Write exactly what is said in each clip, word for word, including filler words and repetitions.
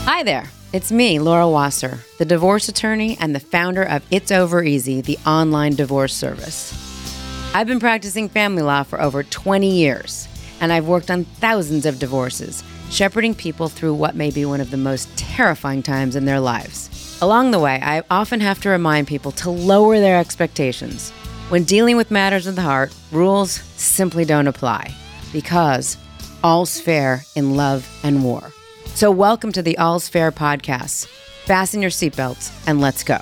Hi there. It's me, Laura Wasser, the divorce attorney and the founder of It's Over Easy, the online divorce service. I've been practicing family law for over twenty years, and I've worked on thousands of divorces, shepherding people through what may be one of the most terrifying times in their lives. Along the way, I often have to remind people to lower their expectations. When dealing with matters of the heart, rules simply don't apply, because all's fair in love and war. So welcome to the All's Fair podcast. Fasten your seatbelts and let's go.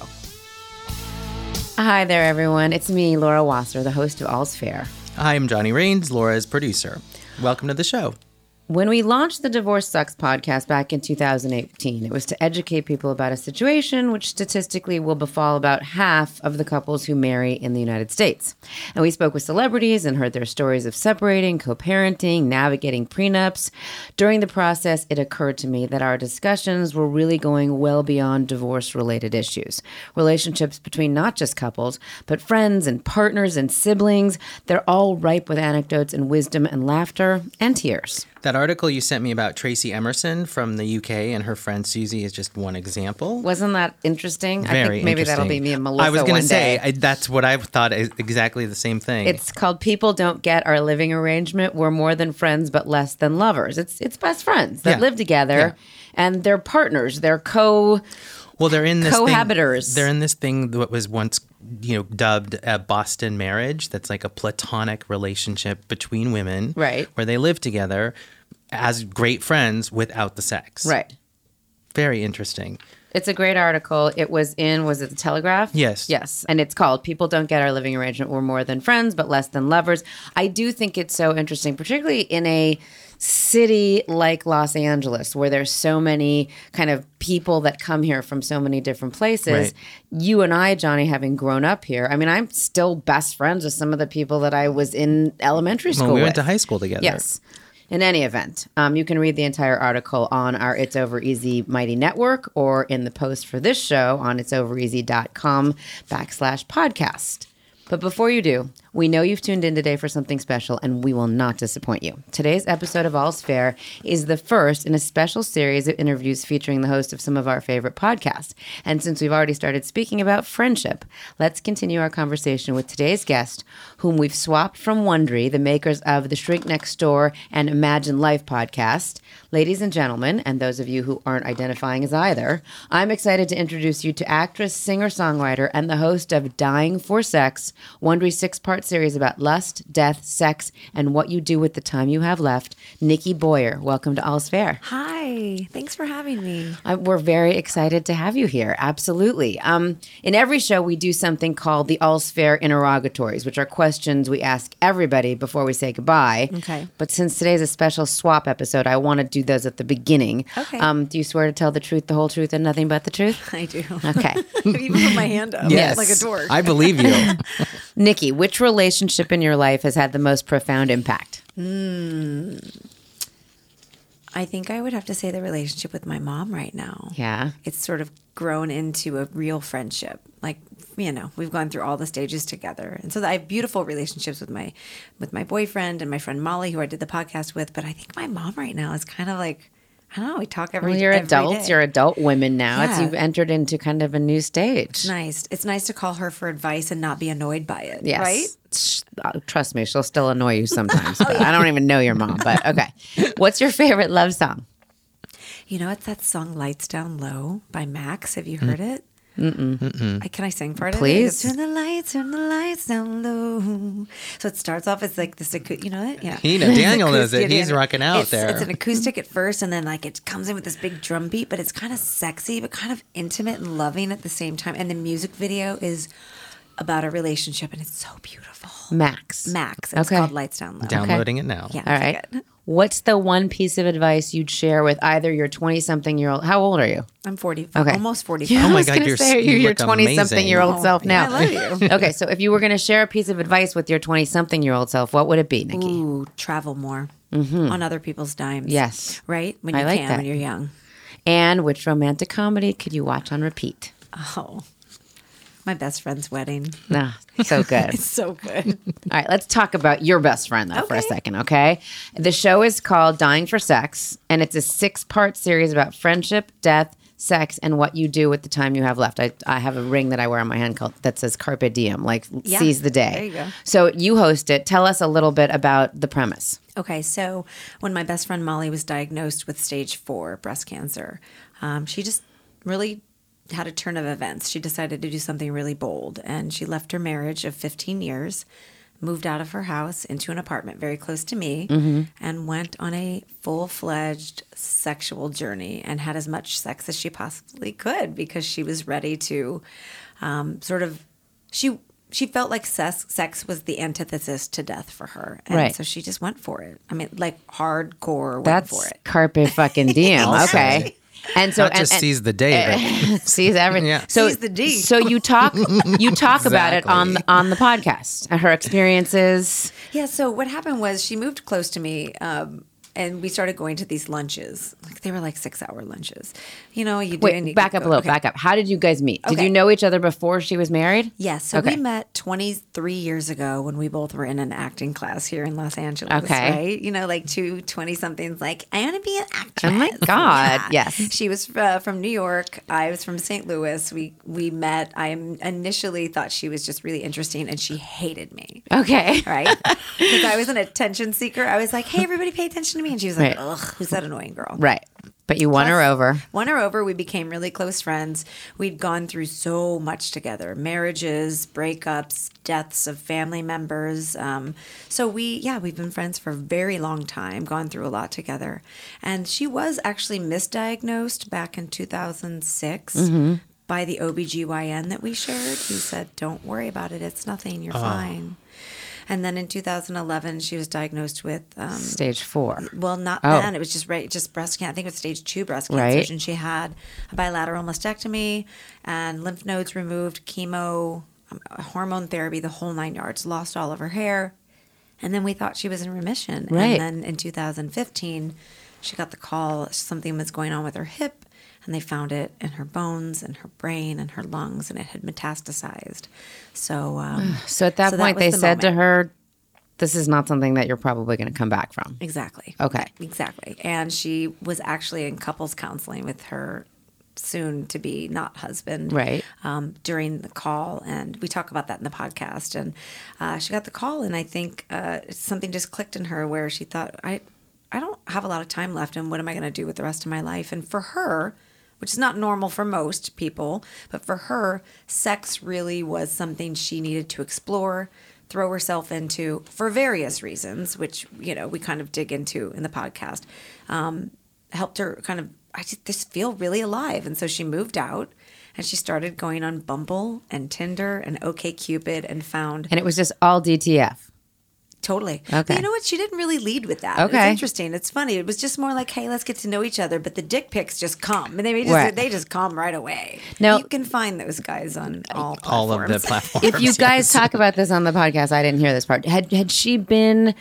Hi there, everyone. It's me, Laura Wasser, the host of All's Fair. Hi, I'm Johnny Rains, Laura's producer. Welcome to the show. When we launched the Divorce Sucks podcast back in two thousand eighteen, it was to educate people about a situation which statistically will befall about half of the couples who marry in the United States. And we spoke with celebrities and heard their stories of separating, co-parenting, navigating prenups. During the process, it occurred to me that our discussions were really going well beyond divorce-related issues. Relationships between not just couples, but friends and partners and siblings, they're all ripe with anecdotes and wisdom and laughter and tears. That article you sent me about Tracy Emerson from the U K and her friend Susie is just one example. Wasn't that interesting? Very I think maybe that'll be me and Melissa I was going one to say, day. I, that's what I thought, is exactly the same thing. It's called People Don't Get Our Living Arrangement. We're more than friends, but less than lovers. It's it's best friends that Yeah. live together, Yeah. and they're partners. They're co well, they're in this cohabitors. Thing, they're in this thing that was once, you know, dubbed a Boston marriage. That's like a platonic relationship between women, Right. where they live together as great friends without the sex. Right. Very interesting. It's a great article. It was in, was it the Telegraph? Yes. Yes. And it's called People Don't Get Our Living Arrangement. We're more than friends, but less than lovers. I do think it's so interesting, particularly in a city like Los Angeles, where there's so many kind of people that come here from so many different places. Right. You and I, Johnny, having grown up here, I mean, I'm still best friends with some of the people that I was in elementary school Well, we with. went to high school together. Yes. In any event, um, you can read the entire article on our It's Over Easy Mighty Network or in the post for this show on itsovereasy.com backslash podcast. But before you do, we know you've tuned in today for something special, and we will not disappoint you. Today's episode of All's Fair is the first in a special series of interviews featuring the host of some of our favorite podcasts. And since we've already started speaking about friendship, let's continue our conversation with today's guest, whom we've swapped from Wondery, the makers of the Shrink Next Door and Imagine Life podcast. Ladies and gentlemen, and those of you who aren't identifying as either, I'm excited to introduce you to actress, singer-songwriter, and the host of Dying for Sex, Wondery's six-part series about lust, death, sex, and what you do with the time you have left, Nikki Boyer. Welcome to All's Fair. Hi. Thanks for having me. Uh, we're very excited to have you here. Absolutely. Um, in every show, we do something called the All's Fair interrogatories, which are questions we ask everybody before we say goodbye. Okay. But since today's a special swap episode, I want to do those at the beginning. Okay. Um, do you swear to tell the truth, the whole truth, and nothing but the truth? I do. Okay. I even put my hand up Yes. like a dork. I believe you. Nikki, which relationship in your life has had the most profound impact? I think I would have to say the relationship with my mom right now. Yeah. It's sort of grown into a real friendship. Like, you know, we've gone through all the stages together. And so I have beautiful relationships with my with my boyfriend and my friend Molly, who I did the podcast with. But I think my mom right now is kind of like, I don't know, we talk every Well, you're every adults. day. You're adult women now. It's Yeah. you've entered into kind of a new stage. It's nice. It's nice to call her for advice and not be annoyed by it. Yes. Right? Sh- uh, Trust me, she'll still annoy you sometimes. But I don't even know your mom, but okay. What's your favorite love song? You know, it's that song Lights Down Low by Max. Have you heard it? Mm-mm. I, can I sing part Please. of it? It goes, turn the lights, turn the lights down low. So it starts off as like this, acou- you know it? Yeah. He know- Daniel knows it. Acoustic, He's yeah. rocking out It's- there. It's an acoustic at first, and then like it comes in with this big drum beat, but it's kind of sexy, but kind of intimate and loving at the same time. And the music video is about a relationship, and it's so beautiful. Max. Max. It's Okay. called Lights Down Low. Downloading it now. Yeah. All okay, right. good. What's the one piece of advice you'd share with either your twenty-something-year-old? How old are you? I'm forty. Okay. Almost forty-five. Yeah, Oh my I was God, gonna you're say, s- you're you your look twenty-something-year-old amazing. self now. I love you. Okay, so if you were going to share a piece of advice with your twenty-something-year-old self, what would it be, Nikki? Ooh, travel more on other people's dimes. Yes. Right? When I you like can, that. when you're young. And which romantic comedy could you watch on repeat? Oh. My best friend's wedding. Nah, so good. It's so good. All right, let's talk about your best friend, though, for a Okay. second, okay? The show is called Dying for Sex, and it's a six-part series about friendship, death, sex, and what you do with the time you have left. I, I have a ring that I wear on my hand called, that says Carpe Diem, like Yeah, seize the day. there you go. So you host it. Tell us a little bit about the premise. Okay, so when my best friend Molly was diagnosed with stage four breast cancer, um, she just really had a turn of events. She decided to do something really bold, and she left her marriage of fifteen years, moved out of her house into an apartment very close to me, and went on a full-fledged sexual journey and had as much sex as she possibly could because she was ready to um, sort of she she felt like sex, sex was the antithesis to death for her. And Right. so she just went for it. I mean, like hardcore went That's for it. Carpe fucking Diem. Okay. And so Not just and, and, seize the day, but sees everything. Yeah. So Seize the D. So you talk you talk about it on Exactly. on the podcast. Her experiences. Yeah, so what happened was she moved close to me, um, and we started going to these lunches. Like they were like six-hour lunches. You know, you do. and Wait, you back go- up a little. okay. Back up. How did you guys meet? Did Okay. you know each other before she was married? Yes, so Okay. we met twenty-three years ago when we both were in an acting class here in Los Angeles. Okay. Right? You know, like two twenty-somethings like, I want to be an actress. Oh my God, Yeah. yes. She was uh, from New York. I was from Saint Louis. We, we met. I initially thought she was just really interesting, and she hated me. Okay. Right? Because I was an attention seeker. I was like, hey, everybody pay attention to me. And she was like, Right. ugh, who's that annoying girl? Right. But you won her Plus, over. Won her over. We became really close friends. We'd gone through so much together: marriages, breakups, deaths of family members. Um, so we, yeah, we've been friends for a very long time. Gone through a lot together. And she was actually misdiagnosed back in two thousand six. By the O B G Y N that we shared. He said, don't worry about it. It's nothing. You're fine. And then in two thousand eleven, she was diagnosed with um, Stage four. well, not Oh. then. It was just right, just breast cancer. I think it was stage two breast cancer. Right. And she had a bilateral mastectomy and lymph nodes removed, chemo, um, hormone therapy, the whole nine yards. Lost all of her hair, and then we thought she was in remission. Right. And then in two thousand fifteen, she got the call something was going on with her hip, and they found it in her bones and her brain and her lungs, and it had metastasized. So, um, So at that so point, was they the said to moment. her, this is not something that you're probably going to come back from. Exactly. Okay. Exactly. And she was actually in couples counseling with her soon to be not husband. Right. Um, during the call. And we talk about that in the podcast. And uh, she got the call, and I think uh, something just clicked in her where she thought, I, I don't have a lot of time left, and what am I going to do with the rest of my life? And for her, which is not normal for most people, but for her, sex really was something she needed to explore, throw herself into for various reasons, which, you know, we kind of dig into in the podcast, um, helped her kind of, I just, just feel really alive. And so she moved out, and she started going on Bumble and Tinder and OkCupid and found And it was just all D T F. Totally. Okay. But you know what? She didn't really lead with that. Okay. It's interesting. It's funny. It was just more like, hey, let's get to know each other. But the dick pics just come. And they just Right. they just come right away. Now- you can find those guys on all platforms. all of the platforms. If you guys yes. talk about this on the podcast, I didn't hear this part. Had had she been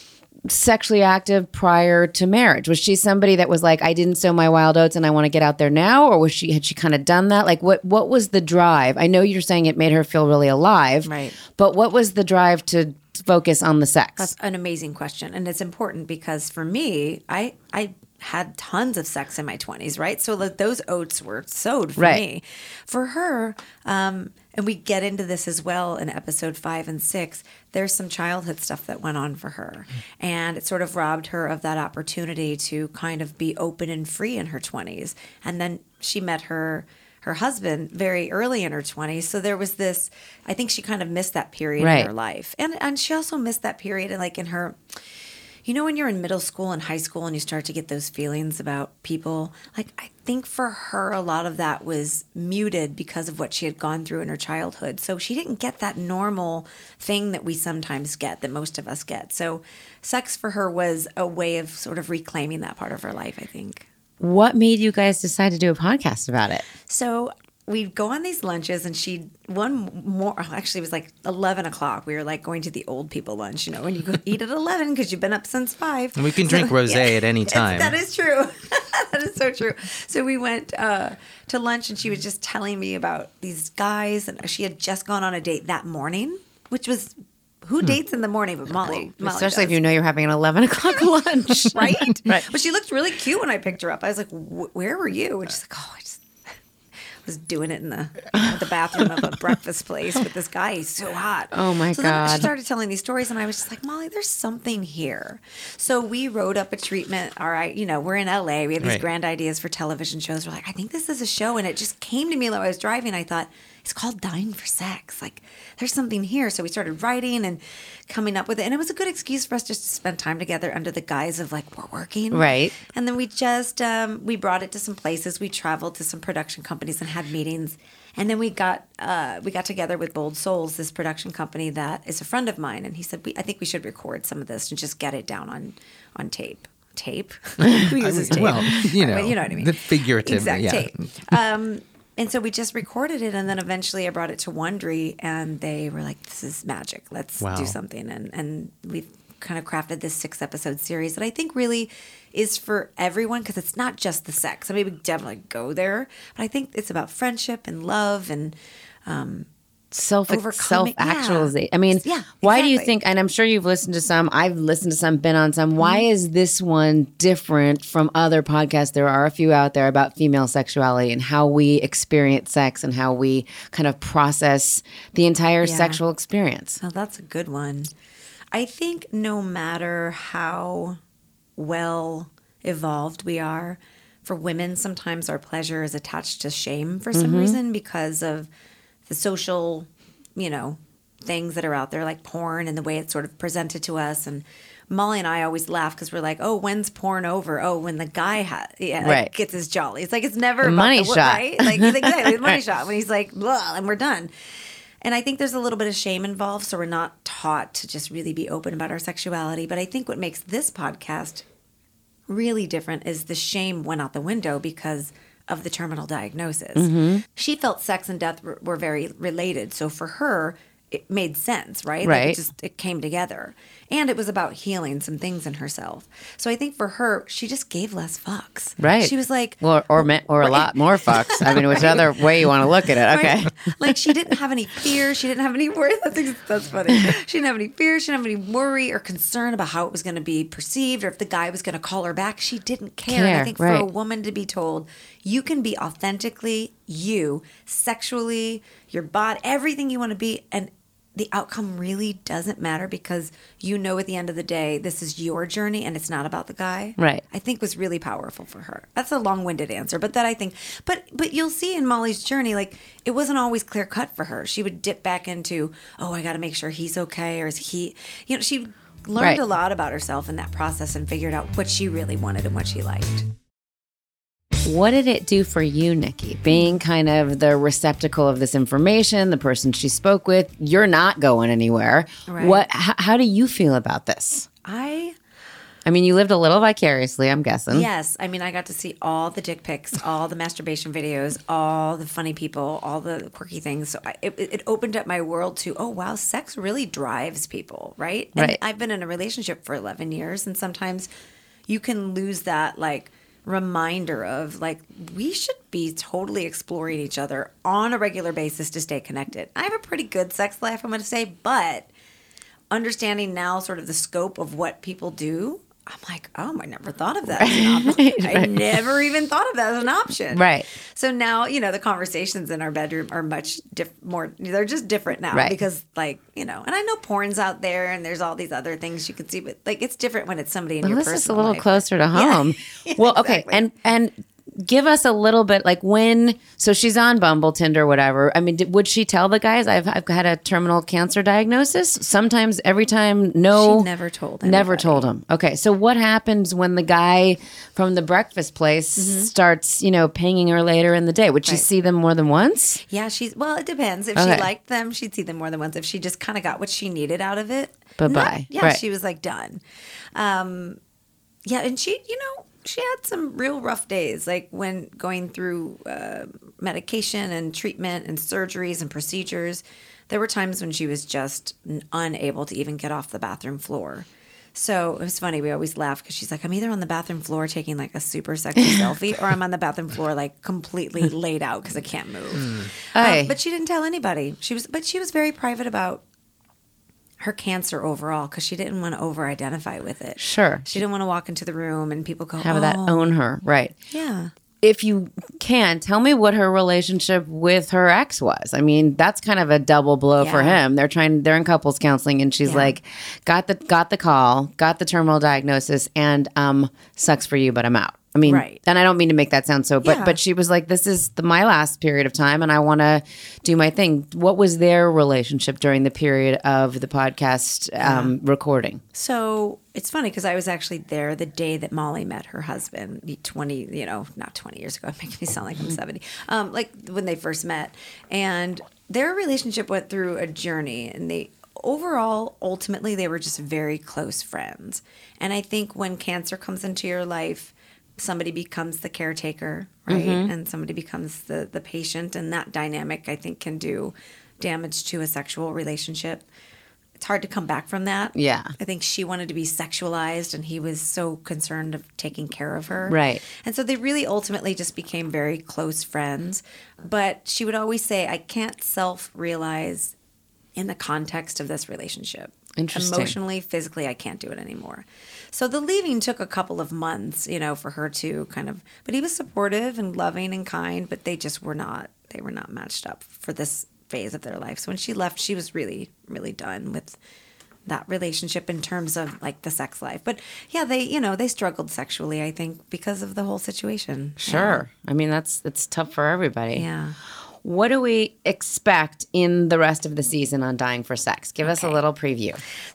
sexually active prior to marriage? Was she somebody that was like, I didn't sow my wild oats and I want to get out there now? Or was she had she kind of done that? Like what what was the drive? I know you're saying it made her feel really alive. Right. But what was the drive to focus on the sex? That's an amazing question. And it's important because for me, I I had tons of sex in my twenties, right? So like, those oats were sowed for Right. me. For her, um, and we get into this as well in episode five and six, there's some childhood stuff that went on for her. And it sort of robbed her of that opportunity to kind of be open and free in her twenties. And then she met her her husband very early in her twenties. So there was this, I think she kind of missed that period Right. in her life. And and she also missed that period like in her, you know, when you're in middle school and high school and you start to get those feelings about people, like I think for her, a lot of that was muted because of what she had gone through in her childhood. So she didn't get that normal thing that we sometimes get, that most of us get. So sex for her was a way of sort of reclaiming that part of her life, I think. What made you guys decide to do a podcast about it? So we'd go on these lunches, and she one more actually it was like eleven o'clock. We were like going to the old people lunch, you know, and you go eat at eleven because you've been up since five. And we can drink rosé at any time. That is true. That is so true. So we went uh, to lunch and she was just telling me about these guys, and she had just gone on a date that morning, which was who dates in the morning but Molly. Molly Especially does. if you know you're having an eleven o'clock lunch. Right? Right. But she looked really cute when I picked her up. I was like, where were you? And she's like, oh, I just was doing it in the the bathroom of a breakfast place with this guy. He's so hot. Oh, my so then God. she started telling these stories, and I was just like, Molly, there's something here. So we wrote up a treatment. All right, you know, we're in L A. We have these Right. grand ideas for television shows. We're like, I think this is a show, and it just came to me while I was driving. I thought, it's called Dying for Sex. Like, there's something here. So we started writing and coming up with it. And it was a good excuse for us just to spend time together under the guise of, like, we're working. Right. And then we just, um, we brought it to some places. We traveled to some production companies and had meetings. And then we got, uh, we got together with Bold Souls, this production company that is a friend of mine. And he said, we, I think we should record some of this and just get it down on, on tape. Tape? Who uses tape? Well, you know, But you know what I mean. the figurative, exact yeah. tape. Um, and so we just recorded it, and then eventually I brought it to Wondery, and they were like, "This is magic. Let's Wow. do something." And and we've kind of crafted this six episode series that I think really is for everyone, because it's not just the sex. I mean, we definitely go there, but I think it's about friendship and love and um, self self Overcoming- actualization. yeah. I mean, Yeah, why do you exactly. think? And I'm sure you've listened to some. I've listened to some, been on some. Why Mm-hmm. is this one different from other podcasts? There are a few out there about female sexuality and how we experience sex and how we kind of process the entire Yeah. sexual experience. Oh, that's a good one. I think no matter how well evolved we are, for women, sometimes our pleasure is attached to shame for some reason because of the social, you know, things that are out there like porn and the way it's sort of presented to us. And Molly and I always laugh because we're like, oh, when's porn over? Oh, when the guy ha- yeah, like, Right. gets his jolly. It's like, it's never The about money the, wo- shot. right? Like, exactly, the money shot when he's like, blah, and we're done. And I think there's a little bit of shame involved, so we're not taught to just really be open about our sexuality. But I think what makes this podcast really different is the shame went out the window because of the terminal diagnosis. Mm-hmm. She felt sex and death were, were very related. So for her, it made sense, right? Like Right. it just it came together. And it was about healing some things in herself. So I think for her, she just gave less fucks. Right. She was like, Or or, me, or a Right. lot more fucks. I mean, whichever way you want to look at it. Okay. Right? Like she didn't have any fear. She didn't have any worry. That's, ex- that's funny. She didn't have any fear. She didn't have any worry or concern about how it was going to be perceived or if the guy was going to call her back. She didn't care. And I Care, think for a right. woman to be told, you can be authentically you, sexually, your body, everything you want to be, and the outcome really doesn't matter because you know at the end of the day, this is your journey and it's not about the guy. Right. I think was really powerful for her. That's a long-winded answer, but that I think, but but you'll see in Molly's journey, like it wasn't always clear cut for her. She would dip back into, oh, I got to make sure he's okay, or is he, you know, she learned Right. a lot about herself in that process and figured out what she really wanted and what she liked. What did it do for you, Nikki? Being kind of the receptacle of this information, the person she spoke with, you're not going anywhere. Right. What? H- how do you feel about this? I I mean, you lived a little vicariously, I'm guessing. Yes. I mean, I got to see all the dick pics, all the masturbation videos, all the funny people, all the quirky things. So I, it, it opened up my world to, oh, wow, sex really drives people, right? And Right. I've been in a relationship for eleven years, and sometimes you can lose that, like, reminder of, like, we should be totally exploring each other on a regular basis to stay connected. I have a pretty good sex life, I'm going to say, but understanding now sort of the scope of what people do, I'm like, oh, I never thought of that as an option. I never even thought of that as an option. Right. So now, you know, the conversations in our bedroom are much diff- more, they're just different now Right. because, like, you know, and I know porn's out there and there's all these other things you can see, but like it's different when it's somebody in Well, your this is a personal little life. closer to Yeah. home. Yeah, Well, okay, exactly. and and give us a little bit like when. So she's on Bumble, Tinder, whatever. I mean, did, would she tell the guys I've I've had a terminal cancer diagnosis? Sometimes, every time, no. She never told Never anybody. told him. Okay, so what happens when the guy from the breakfast place starts, you know, pinging her later in the day? Would she Mm-hmm. Right. see them more than once? Yeah, she's, well, it depends. If Okay. she liked them, she'd see them more than once. If she just kind of got what she needed out of it, Bye-bye. not- Yeah, Right. she was like done. Um, yeah, and she, you know, she had some real rough days, like when going through uh, medication and treatment and surgeries and procedures. There were times when she was just n- unable to even get off the bathroom floor. So it was funny. We always laugh because she's like, I'm either on the bathroom floor taking like a super sexy selfie, or I'm on the bathroom floor like completely laid out because I can't move. Mm. Aye. Um, but she didn't tell anybody. She was, but she was very private about her cancer overall because she didn't want to over-identify with it. Sure. She didn't want to walk into the room and people go, Have oh. that own her. Right. Yeah. If you can, tell me what her relationship with her ex was. I mean, that's kind of a double blow for Yeah. him. They're trying, they're in couples counseling, and she's Yeah. like, got the got the call, got the terminal diagnosis, and um, sucks for you, but I'm out. I mean, Right. and I don't mean to make that sound so, but Yeah. but she was like, this is the, my last period of time, and I want to do my thing. What was their relationship during the period of the podcast um, recording? So it's funny because I was actually there the day that Molly met her husband, twenty, you know, not twenty years ago. It makes me sound like I'm seventy. Um, like when they first met. And their relationship went through a journey, and they overall, ultimately, they were just very close friends. And I think when cancer comes into your life, somebody becomes the caretaker, right? Mm-hmm. And somebody becomes the, the patient. And that dynamic, I think, can do damage to a sexual relationship. It's hard to come back from that. Yeah. I think she wanted to be sexualized, and he was so concerned of taking care of her. Right. And so they really ultimately just became very close friends. But she would always say, I can't self-realize in the context of this relationship. Interesting. Emotionally, physically, I can't do it anymore. So the leaving took a couple of months, you know, for her to kind of, but he was supportive and loving and kind, but they just were not, they were not matched up for this phase of their life. So when she left, she was really, really done with that relationship in terms of like the sex life. But yeah, they, you know, they struggled sexually, I think, because of the whole situation. Sure. I mean, that's it's tough for everybody. Yeah. What do we expect in the rest of the season on Dying for Sex? Give us a Okay. little preview.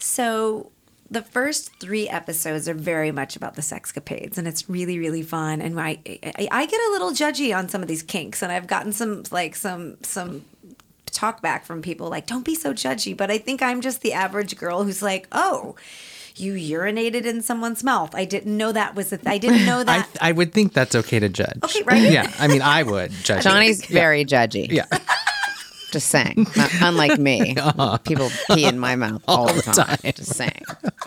So the first three episodes are very much about the sexcapades, and it's really, really fun. And I, I, I get a little judgy on some of these kinks, and I've gotten some like some some talk back from people like, "Don't be so judgy." But I think I'm just the average girl who's like, "Oh, you urinated in someone's mouth. I didn't know that was. A th- I didn't know I, that." I would think that's okay to judge. Okay, right? Yeah, I mean, I would judge. Johnny's very judgy. Yeah. Just saying. Not, unlike me. People pee in my mouth all, the time. time. Just saying.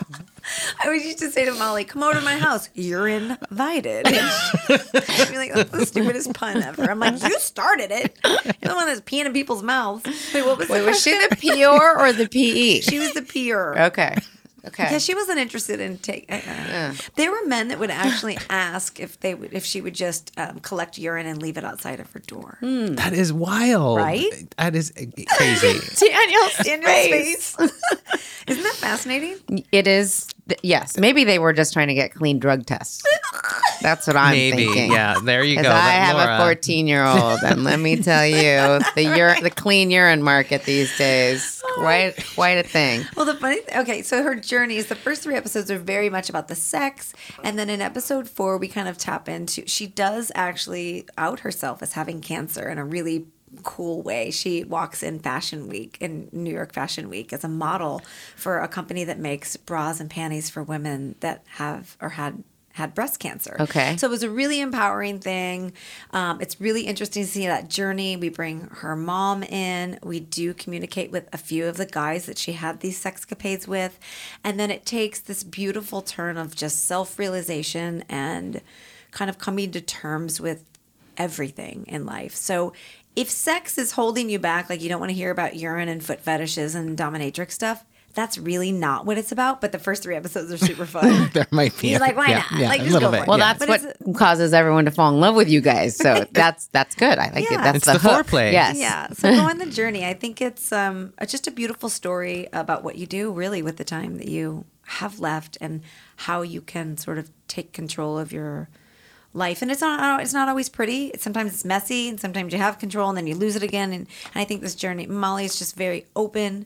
I always used to say to Molly, "Come over to my house. You're invited." She'd be like, "That's the stupidest pun ever." I'm like, "You started it. You're the one that's peeing in people's mouths." Wait, what was Wait, the was she question? the P R or the P E? She was the peer. Okay. Okay. Yeah, she wasn't interested in take. Uh, Yeah. There were men that would actually ask if they would, if she would just um, collect urine and leave it outside of her door. That is wild. Right? That is crazy. Daniel's, Daniel's face. face. Isn't that fascinating? It is. th- Yes. Maybe they were just trying to get clean drug tests. That's what I'm Maybe. thinking. Yeah, there you go. Because I have Laura. a fourteen-year-old, and let me tell you, the ur- the clean urine market these days, quite quite a thing. Well, the funny, okay, so her journey is the first three episodes are very much about the sex, and then in episode four, we kind of tap into. She does actually out herself as having cancer in a really cool way. She walks in Fashion Week, in New York Fashion Week, as a model for a company that makes bras and panties for women that have or had. had breast cancer. Okay. So it was a really empowering thing. Um, it's really interesting to see that journey. We bring her mom in. We do communicate with a few of the guys that she had these sexcapades with. And then it takes this beautiful turn of just self-realization and kind of coming to terms with everything in life. So if sex is holding you back, like you don't want to hear about urine and foot fetishes and dominatrix stuff, that's really not what it's about, but the first three episodes are super fun. There might be. You're like, why yeah, not? Yeah, Like, a just little go bit. for it. Well, yeah. that's But what it's- causes everyone to fall in love with you guys. So that's that's good. I like it. Yeah. That's It's the, the hook. foreplay. Yes. Yeah. So go on the journey. I think it's um, just a beautiful story about what you do really with the time that you have left and how you can sort of take control of your life. And it's not it's not always pretty. Sometimes it's messy, and sometimes you have control and then you lose it again. And, and I think this journey, Molly is just very open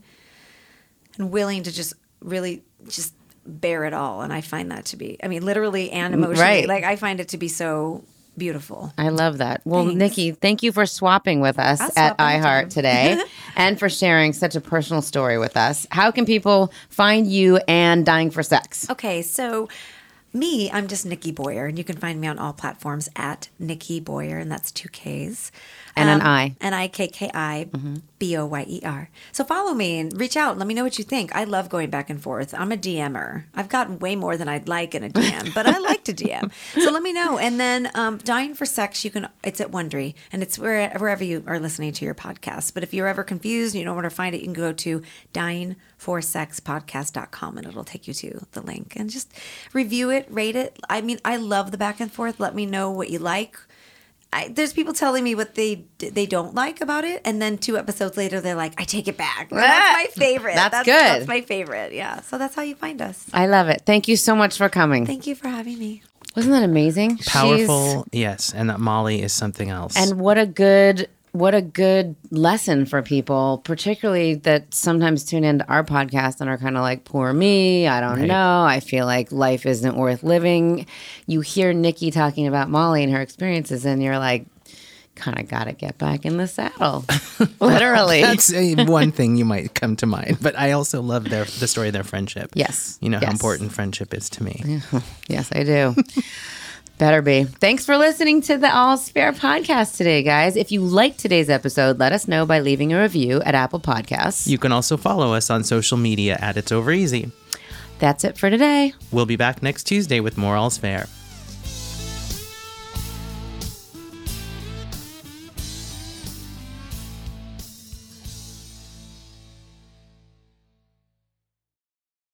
and willing to just really just bear it all. And I find that to be, I mean, literally and emotionally. Right. Like I find it to be so beautiful. I love that. Well, Thanks. Nikki, thank you for swapping with us I'll at swap anytime. iHeart today and for sharing such a personal story with us. How can people find you and Dying for Sex? Okay, so me, I'm just Nikki Boyer, and you can find me on all platforms at Nikki Boyer, and that's two Ks. And an I. N I K K I B O Y E R. So follow me and reach out and let me know what you think. I love going back and forth. I'm a D M er. I've gotten way more than I'd like in a D M, but I like to D M. So let me know. And then um, Dying for Sex, you can. It's at Wondery, and it's where, wherever you are listening to your podcast. But if you're ever confused and you don't know where to find it, you can go to dying for sex podcast dot com, and it'll take you to the link. And just review it, rate it. I mean, I love the back and forth. Let me know what you like. I, there's people telling me what they they don't like about it, and then two episodes later, they're like, "I take it back." And that's my favorite. That's that's good. That's my favorite. Yeah. So that's how you find us. I love it. Thank you so much for coming. Thank you for having me. Wasn't that amazing? Powerful, She's, yes. And that Molly is something else. and what a good what a good lesson for people, particularly that sometimes tune into our podcast and are kind of like, poor me, I don't Right. know, I feel like life isn't worth living. You hear Nikki talking about Molly and her experiences, and you're like, kind of got to get back in the saddle. Literally. That's uh, one thing you might come to mind. But I also love their the story of their friendship. Yes. You know Yes. how important friendship is to me. Yes, I do. Better be. Thanks for listening to the All's Fair podcast today, guys. If you liked today's episode, let us know by leaving a review at Apple Podcasts. You can also follow us on social media at It's Over Easy. That's it for today. We'll be back next Tuesday with more All's Fair.